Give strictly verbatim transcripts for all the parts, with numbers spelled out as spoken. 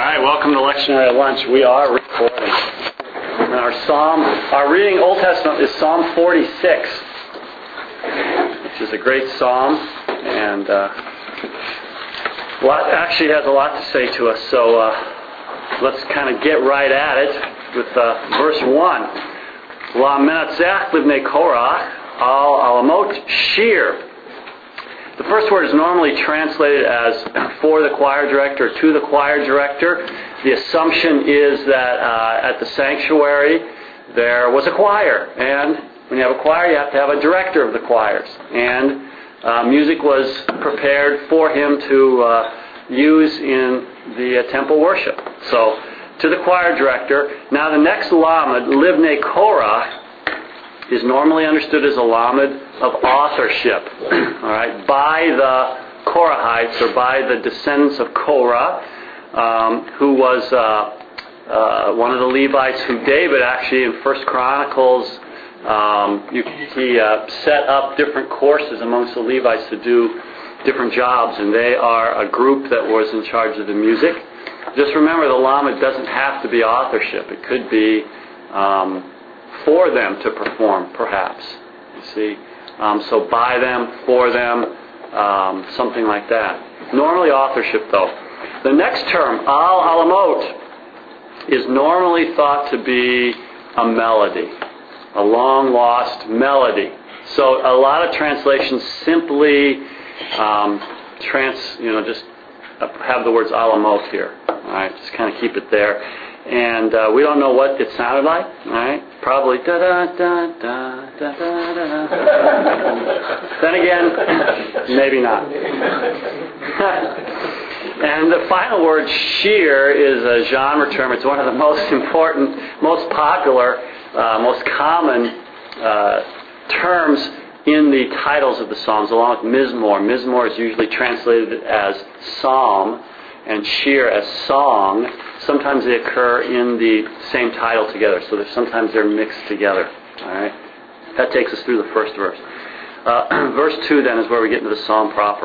right, welcome to Lectionary at Lunch. We are recording. And our psalm, our reading Old Testament is Psalm forty-six, which is a great psalm, and uh, lot, actually has a lot to say to us. So uh, let's kind of get right at it with uh, verse one. La menatzach livnei Korach al alamot shir. The first word is normally translated as for the choir director, to the choir director. The assumption is that uh, at the sanctuary there was a choir. And when you have a choir, you have to have a director of the choirs. And uh, music was prepared for him to uh, use in the uh, temple worship. So, to the choir director. Now the next lamed, livnei Korach, is normally understood as a lamed of authorship, all right, by the Korahites or by the descendants of Korah, um, who was uh, uh, one of the Levites who David actually in First Chronicles um, you, he uh, set up different courses amongst the Levites to do different jobs, and they are a group that was in charge of the music. Just remember, the lamed doesn't have to be authorship; it could be um, for them to perform, perhaps. You see. Um, so by them, for them, um, something like that. Normally authorship, though. The next term, al alamot, is normally thought to be a melody, a long-lost melody. So a lot of translations simply um, trans, you know, just have the words alamot here. All right, just kind of keep it there. And uh, we don't know what it sounded like, all right? Probably da da da da da da da. Then again, maybe not. And the final word, shir, is a genre term. It's one of the most important, most popular, uh, most common uh, terms in the titles of the Psalms, along with mizmor. Mizmor is usually translated as psalm, and shir as song. Sometimes they occur in the same title together, so that sometimes they're mixed together. All right, that takes us through the first verse. Uh, verse two then is where we get into the psalm proper.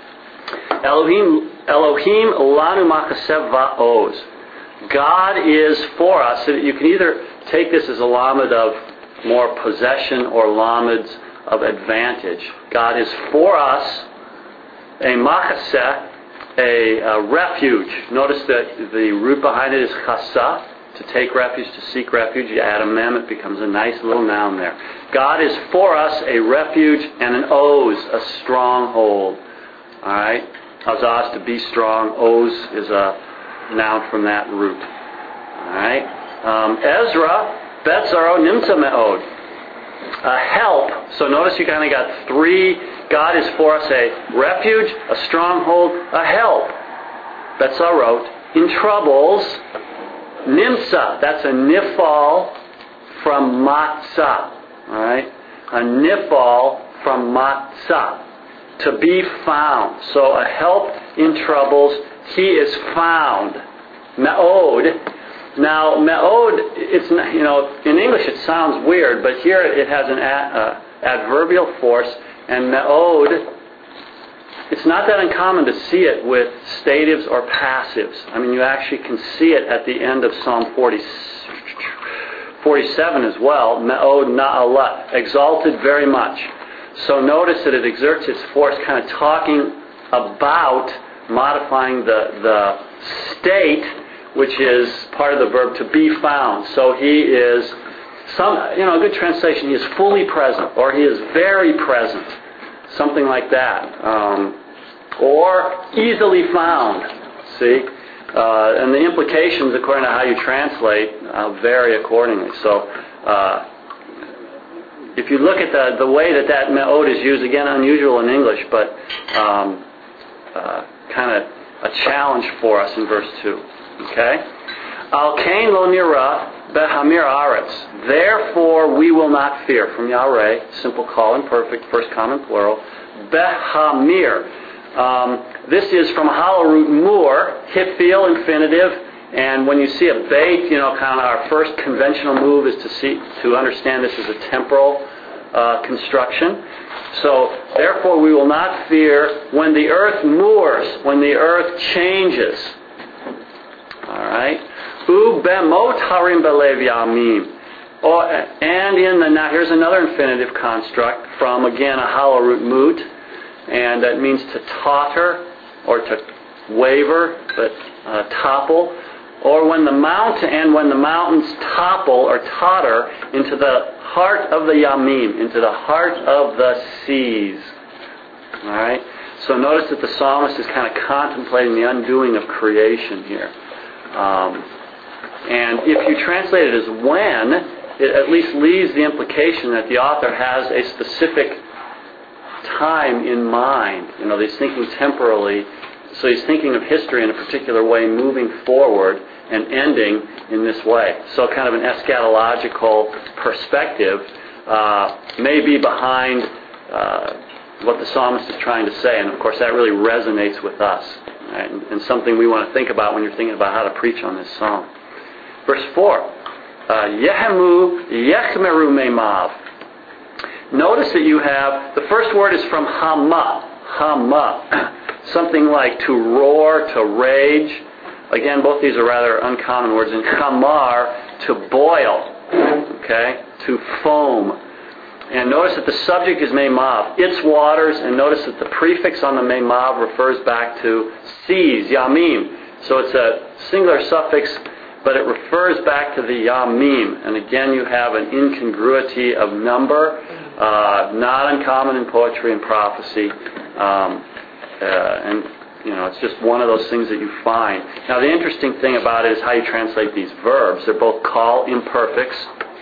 Elohim, Elohim lanu makasev va'oz. God is for us. So you can either take this as a lamed of more possession or lameds of advantage. God is for us, a makaseh, A, a refuge. Notice that the root behind it is chasa, to take refuge, to seek refuge. You add a mem, it becomes a nice little noun there. God is for us a refuge, and an oz, a stronghold. All right? Azaz, to be strong. Oz is a noun from that root. All right? Um, Ezra, betzaro nimtza me'od. A help. So notice you kind of got three. God is for us a refuge, a stronghold, a help. Betzarot. In troubles, nimsa. That's a nifal from matzah. All right? A nifal from matzah. To be found. So a help in troubles. He is found. Me'od. Now, me'od, it's not, you know, in English it sounds weird, but here it has an ad, uh, adverbial force. And me'od, it's not that uncommon to see it with statives or passives. I mean, you actually can see it at the end of Psalm forty, forty-seven as well. Me'od na'alat, exalted very much. So notice that it exerts its force kind of talking about modifying the, the state, which is part of the verb to be found. So he is, some, you know, a good translation, he is fully present, or he is very present. Something like that. Um, or easily found. See? Uh, and the implications, according to how you translate, uh, vary accordingly. So, uh, if you look at the, the way that that me'od is used, again, unusual in English, but um, uh, kind of a challenge for us in verse two. Okay? Al kain lo nira behamir aretz. Therefore we will not fear. From Yareh, simple call imperfect, first common plural. Behamir. Um, this is from hollow root mur, hifil infinitive, and when you see a bait, you know, kind of our first conventional move is to see to understand this as a temporal uh, construction. So, therefore we will not fear when the earth moors, when the earth changes. Ubemot harim belev yamim. Oh, and in the, now here's another infinitive construct from, again, a hollow root moot, and that means to totter or to waver, but uh, topple, or when the mountain and when the mountains topple or totter into the heart of the yamim, into the heart of the seas. All right. So notice that the psalmist is kind of contemplating the undoing of creation here, um, and if you translate it as when, it at least leaves the implication that the author has a specific time in mind. You know, he's thinking temporally, so he's thinking of history in a particular way, moving forward and ending in this way. So kind of an eschatological perspective uh, may be behind uh, what the psalmist is trying to say, and of course that really resonates with us, right? and, and something we want to think about when you're thinking about how to preach on this psalm. Verse four. Yehemu yechmeru meimav. Notice that you have, the first word is from hama. Hama. Something like to roar, to rage. Again, both these are rather uncommon words. In chamar, to boil. Okay? To foam. And notice that the subject is meimav, its waters, and notice that the prefix on the meimav refers back to seas, yamim. So it's a singular suffix, but it refers back to the yamim. And again, you have an incongruity of number, uh, not uncommon in poetry and prophecy. Um, uh, and, you know, it's just one of those things that you find. Now, the interesting thing about it is how you translate these verbs. They're both call imperfects.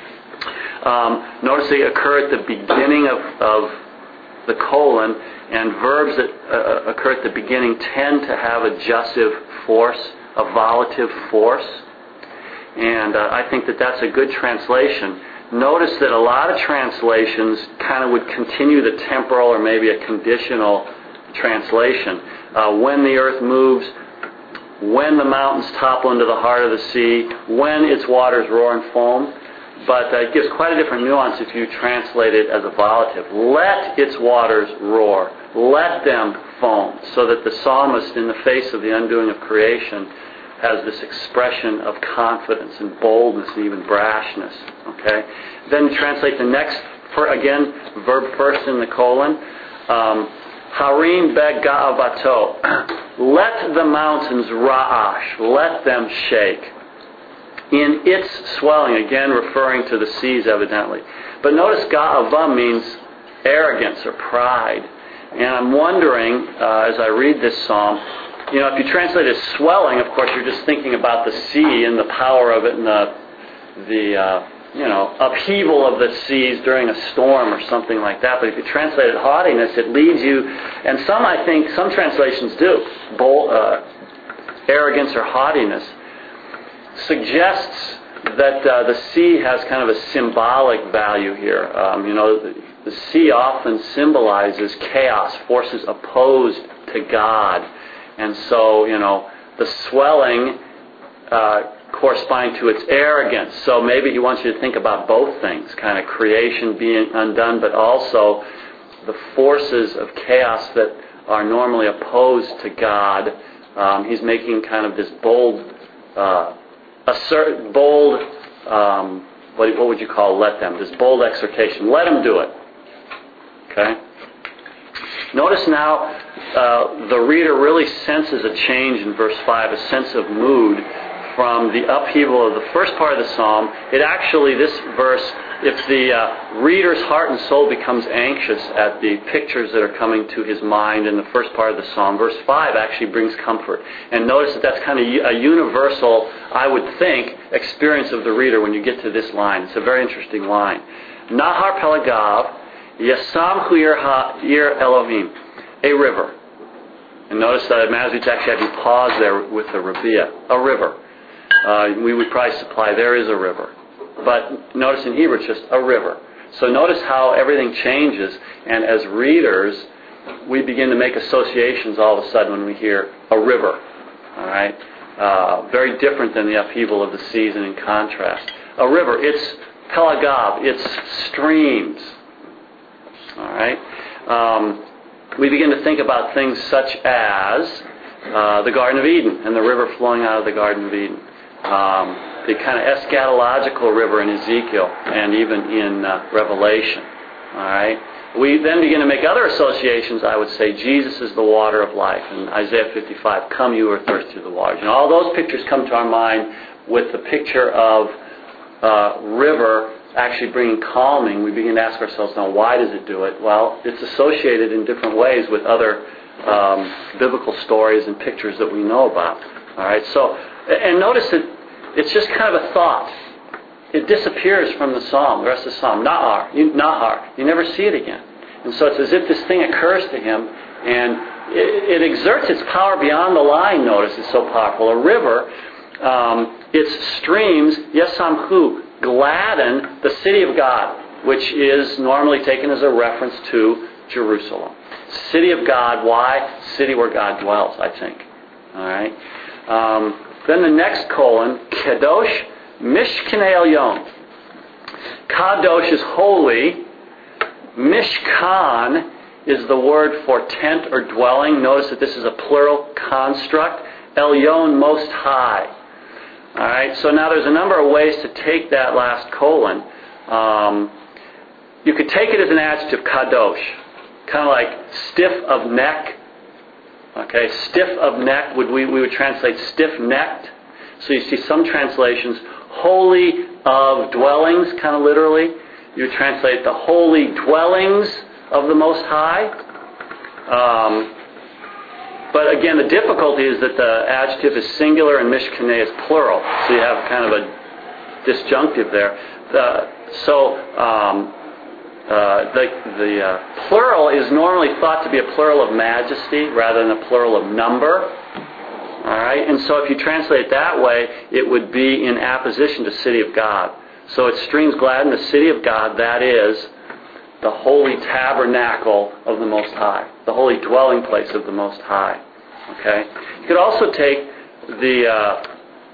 Um, notice they occur at the beginning of, of the colon, and verbs that uh, occur at the beginning tend to have adjussive force, a volative force. And uh, I think that that's a good translation. Notice that a lot of translations kind of would continue the temporal or maybe a conditional translation. Uh, when the earth moves, when the mountains topple into the heart of the sea, when its waters roar and foam. But uh, it gives quite a different nuance if you translate it as a volative. Let its waters roar. Let them foam. So that the psalmist, in the face of the undoing of creation, has this expression of confidence and boldness and even brashness. Okay? Then translate the next, for, again, verb first in the colon. Um, Harim bega'avato. Let the mountains ra'ash. Let them shake. In its swelling, again referring to the seas evidently. But notice ga'ava means arrogance or pride. And I'm wondering, uh, as I read this psalm, you know, if you translate it as swelling, of course, you're just thinking about the sea and the power of it and the, the uh, you know, upheaval of the seas during a storm or something like that. But if you translate it haughtiness, it leads you, and some, I think, some translations do, bold, uh, arrogance or haughtiness, suggests that uh, the sea has kind of a symbolic value here. Um, you know, the, the sea often symbolizes chaos, forces opposed to God. And so, you know, the swelling uh, corresponding to its arrogance. So maybe he wants you to think about both things, kind of creation being undone, but also the forces of chaos that are normally opposed to God. Um, he's making kind of this bold, uh, assert, bold, um, what, what would you call let them? This bold exhortation. Let them do it. Okay? Notice now uh, the reader really senses a change in verse five, a sense of mood from the upheaval of the first part of the psalm. It actually, this verse, if the uh, reader's heart and soul becomes anxious at the pictures that are coming to his mind in the first part of the psalm, verse five actually brings comfort. And notice that that's kind of a universal, I would think, experience of the reader when you get to this line. It's a very interesting line. Nahar Pelagav, Yasam Huyir Elohim, a river. And notice that Masoretes actually have you pause there with the Rabia, a river. Uh, we would probably supply there is a river. But notice in Hebrew it's just a river. So notice how everything changes, and as readers, we begin to make associations all of a sudden when we hear a river. All right? Uh, very different than the upheaval of the seas, and in contrast. A river, it's Pelagav, it's streams. All right? Um, we begin to think about things such as uh, the Garden of Eden and the river flowing out of the Garden of Eden. Um, the kind of eschatological river in Ezekiel and even in uh, Revelation. All right. We then begin to make other associations. I would say Jesus is the water of life. In Isaiah fifty-five, come you who are thirsty to the waters. And all those pictures come to our mind with the picture of uh, river actually bringing calming. We begin to ask ourselves, now, why does it do it? Well, it's associated in different ways with other um, biblical stories and pictures that we know about. All right. So, and notice that it's just kind of a thought. It disappears from the psalm, the rest of the psalm. Nahar, you, Nahar. You never see it again. And so it's as if this thing occurs to him, and it, it exerts its power beyond the line, notice. It's so powerful. A river, um, its streams, Yesamhu, gladden the city of God, which is normally taken as a reference to Jerusalem. City of God, why? City where God dwells, I think. All right. Um, then the next colon, Kadosh Mishkanei Elyon. Kadosh is holy. Mishkan is the word for tent or dwelling. Notice that this is a plural construct. Elyon, most high. All right. So now there's a number of ways to take that last colon. Um, you could take it as an adjective, kadosh, kind of like stiff of neck. Okay, stiff of neck. Would we we would translate stiff-necked. So you see some translations, holy of dwellings, kind of literally. You translate the holy dwellings of the Most High. Um, but again, the difficulty is that the adjective is singular and Mishkanei is plural. So you have kind of a disjunctive there. The, so um, uh, the, the uh, plural is normally thought to be a plural of majesty rather than a plural of number. All right, and so if you translate it that way, it would be in apposition to city of God. So it streams gladden the city of God, that is, the holy tabernacle of the Most High, the holy dwelling place of the Most High. Okay? You could also take the uh,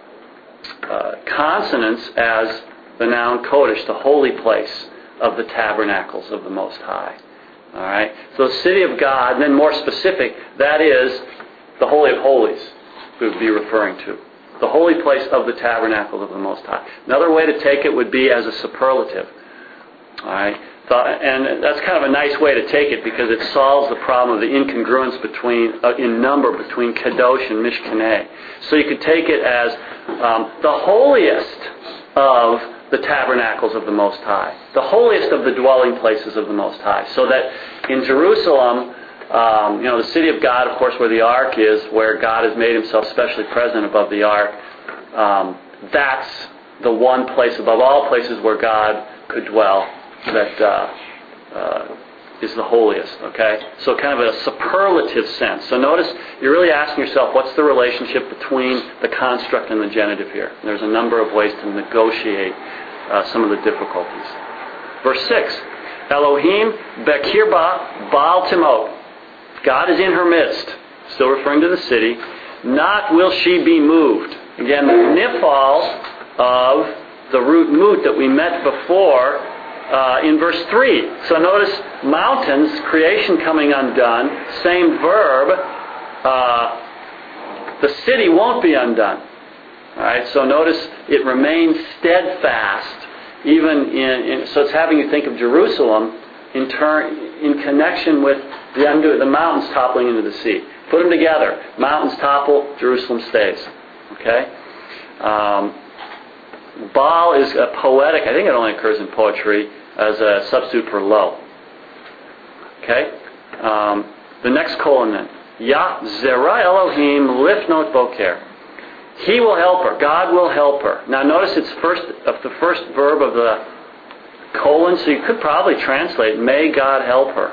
uh, consonants as the noun Kodesh, the holy place of the tabernacles of the Most High. All right? So the city of God, and then more specific, that is the Holy of Holies we would be referring to. The holy place of the tabernacle of the Most High. Another way to take it would be as a superlative. All right? So, and that's kind of a nice way to take it because it solves the problem of the incongruence between uh, in number between Kadosh and Mishkanei. So you could take it as um, the holiest of the tabernacles of the Most High. The holiest of the dwelling places of the Most High. So that in Jerusalem, Um, you know, the city of God, of course, where the ark is, where God has made himself specially present above the ark, um, that's the one place above all places where God could dwell that uh, uh, is the holiest, okay? So kind of a superlative sense. So notice, you're really asking yourself, what's the relationship between the construct and the genitive here? And there's a number of ways to negotiate uh, some of the difficulties. Verse six, Elohim bekirba Baal Timot. God is in her midst, still referring to the city. Not will she be moved. Again, the nifal of the root mut that we met before uh, in verse three. So notice mountains, creation coming undone, same verb. Uh, the city won't be undone. All right. So notice it remains steadfast, even in, in. So it's having you think of Jerusalem in turn, in connection with the undo, the mountains toppling into the sea. Put them together. Mountains topple, Jerusalem stays. Okay? Um, Baal is a poetic, I think it only occurs in poetry, as a substitute for lo. Okay? Um, the next colon then. Yah Zera Elohim Lifnot Boker. He will help her. God will help her. Now notice it's first of the first verb of the colon, so you could probably translate, may God help her.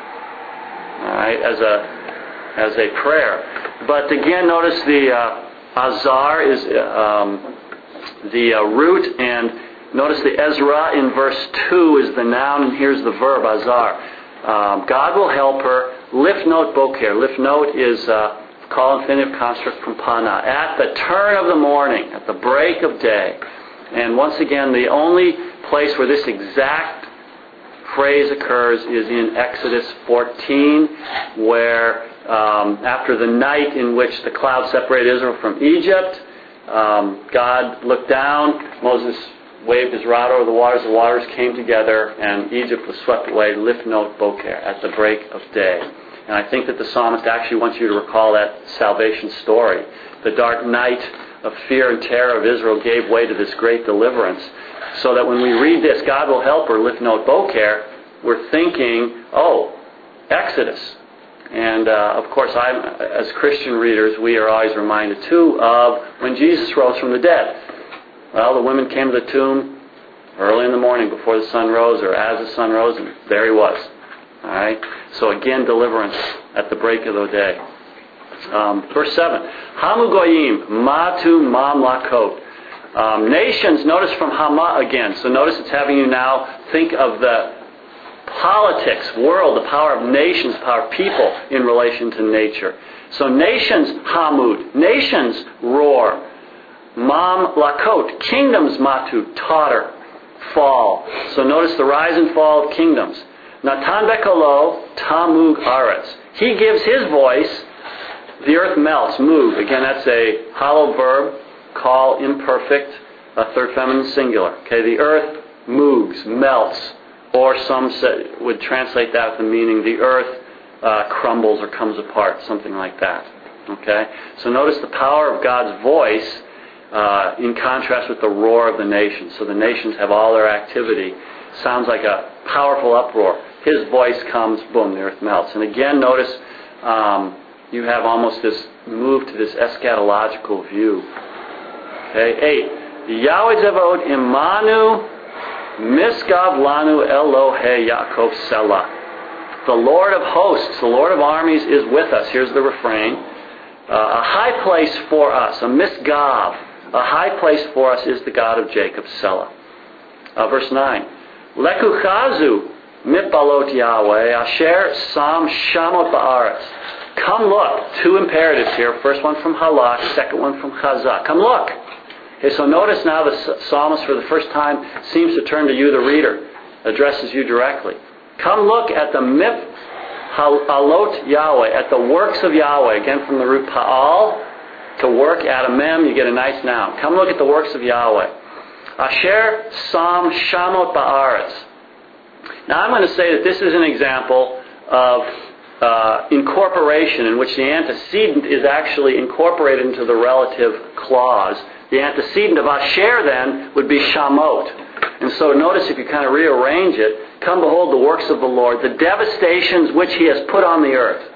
All right, as a as a prayer. But again, notice the uh, azar is um, the uh, root, and notice the Ezra in verse two is the noun, and here's the verb, azar. Um, God will help her. Lifnot boker. Lifnot is uh, call infinitive construct from pana. At the turn of the morning, at the break of day. And once again, the only place where this exact phrase occurs is in Exodus fourteen, where um, after the night in which the cloud separated Israel from Egypt, um, God looked down, Moses waved his rod over the waters, the waters came together, and Egypt was swept away, Lifnot Boker, at the break of day. And I think that the psalmist actually wants you to recall that salvation story. The dark night of fear and terror of Israel gave way to this great deliverance. So that when we read this, God will help her, Lifnot Boker, we're thinking, oh, Exodus. And uh, of course, I'm, as Christian readers, we are always reminded too of when Jesus rose from the dead. Well, the women came to the tomb early in the morning before the sun rose, or as the sun rose, and there he was. All right. So again, deliverance at the break of the day. Um, verse seven. Hamu goyim matu mamlakot. Um, nations. Notice from Hama again. So notice it's having you now think of the politics, world, the power of nations, the power of people in relation to nature. So nations hamud, nations roar. Mam lakot, kingdoms matu, totter, fall. So notice the rise and fall of kingdoms. Natan bekalo, tamug aretz. He gives his voice, the earth melts, move. Again, that's a hollow verb, call imperfect, a third feminine singular. Okay, the earth moves, melts. Or some say, would translate that with the meaning, the earth uh, crumbles or comes apart, something like that. Okay? So notice the power of God's voice uh, in contrast with the roar of the nations. So the nations have all their activity. Sounds like a powerful uproar. His voice comes, boom, the earth melts. And again, notice um, you have almost this move to this eschatological view. Okay? Eight. Yahweh Zevaot imanu Miskav lanu Elohe Yaakov Selah. The Lord of hosts, the Lord of armies is with us. Here's the refrain. Uh, a high place for us, a Misgav, a high place for us is the God of Jacob, Selah. Uh, verse nine. Lekuchazu mitbalot Yahweh asher sam shamot ba'aretz. Come look. Two imperatives here. First one from Halak, second one from Chazak. Come look. Okay, so notice now the psalmist for the first time seems to turn to you, the reader, addresses you directly. Come look at the mip halot Yahweh, at the works of Yahweh. Again, from the root pa'al, to work, add a mem, you get a nice noun. Come look at the works of Yahweh. Asher sam shamot ba'aretz. Now I'm going to say that this is an example of uh, incorporation in which the antecedent is actually incorporated into the relative clause. The antecedent of Asher then would be Shamot. And so notice if you kind of rearrange it, come behold the works of the Lord, the devastations which He has put on the earth.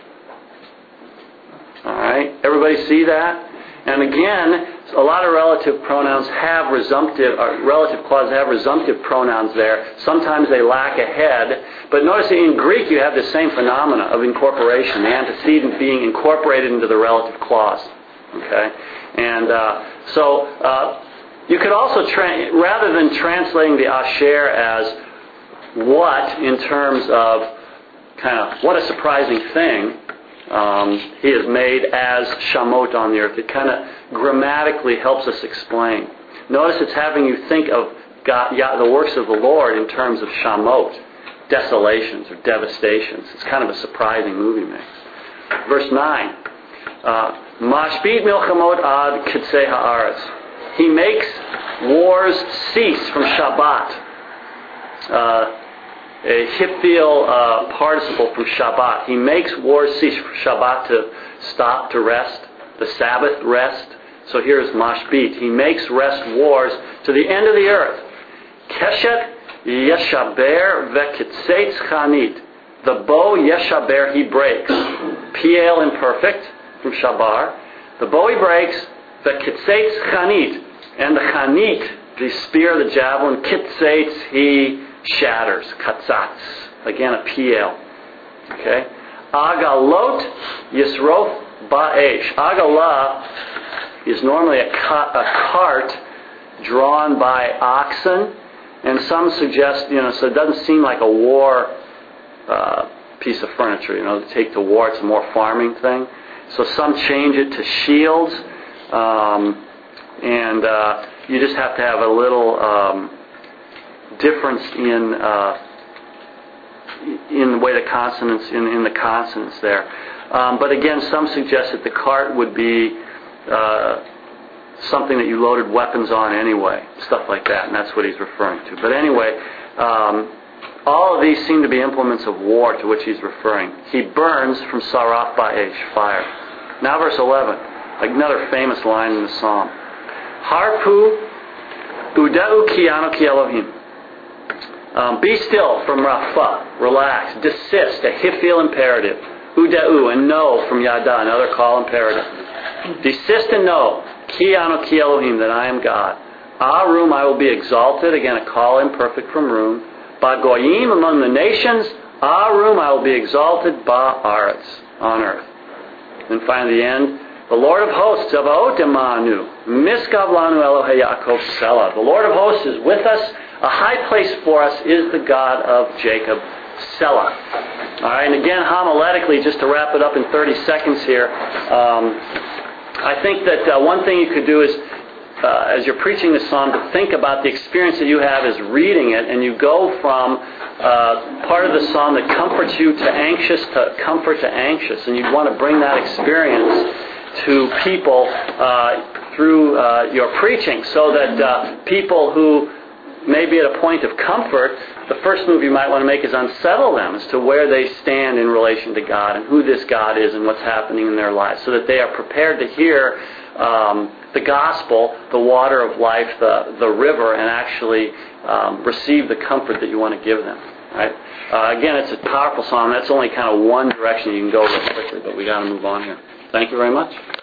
Alright, everybody see that? And again, a lot of relative pronouns have resumptive, or relative clauses have resumptive pronouns there. Sometimes they lack a head. But notice that in Greek you have the same phenomena of incorporation, the antecedent being incorporated into the relative clause. Okay? And uh, so uh, you could also, tra- rather than translating the Asher as what in terms of kind of what a surprising thing um, He has made as Shamot on the earth, it kind of grammatically helps us explain. Notice it's having you think of God, yeah, the works of the Lord in terms of Shamot, desolations or devastations. It's kind of a surprising movie mix. Verse nine. Uh, Mashbit milchamot ad kitzei haaretz. He makes wars cease from Shabbat. Uh, a hippial uh, participle from Shabbat. He makes wars cease from Shabbat to stop, to rest, the Sabbath rest. So here's Mashbit. He makes rest wars to the end of the earth. Keshet yeshaber vekitzeitz chanit. The bow yeshaber he breaks. Piel imperfect from Shabar. The bow he breaks. Vekitzeitz chanit. And the chanit, the spear, the javelin, kitzeitz, he shatters. Katzatz. Again, a piel. Okay? Agalot yisrof ba'esh. Agala is normally a, ca- a cart drawn by oxen. And some suggest, you know, so it doesn't seem like a war uh, piece of furniture, you know, to take to war. It's a more farming thing. So some change it to shields. Um, and uh, you just have to have a little um, difference in uh, in the way the consonants, in, in the consonants there. Um, but again, some suggest that the cart would be uh, something that you loaded weapons on anyway, stuff like that, and that's what he's referring to. But anyway, um, all of these seem to be implements of war to which he's referring. He burns from Saraf Ba'esh, fire. Now verse eleven, another famous line in the psalm. Harpu uda'u kiyanu ki Elohim. Um, be still from Rapha, relax, desist, a hifil imperative. Uda'u, and know from Yada, another call imperative. Desist and know, kiyanu ki Elohim, that I am God. Arum, I will be exalted, again a call imperfect from Rum. Bagoyim, among the nations, Arum, I will be exalted, Ba'aretz, on earth. And finally the end, the Lord of hosts, Zavaot Emanu, Miskav Lanu Elohei Yaakov Selah. The Lord of hosts is with us. A high place for us is the God of Jacob, Selah. All right, and again, homiletically, just to wrap it up in thirty seconds here, um, I think that uh, one thing you could do is, uh, as you're preaching this psalm, to think about the experience that you have as reading it, and you go from uh, part of the psalm that comforts you to anxious to comfort to anxious, and you'd want to bring that experience to people uh, through uh, your preaching, so that uh, people who may be at a point of comfort, the first move you might want to make is unsettle them as to where they stand in relation to God and who this God is and what's happening in their lives, so that they are prepared to hear um, the gospel, the water of life, the, the river, and actually um, receive the comfort that you want to give them. Right? Uh, again, it's a powerful psalm. That's only kind of one direction you can go real quickly, but we got to move on here. Thank you very much.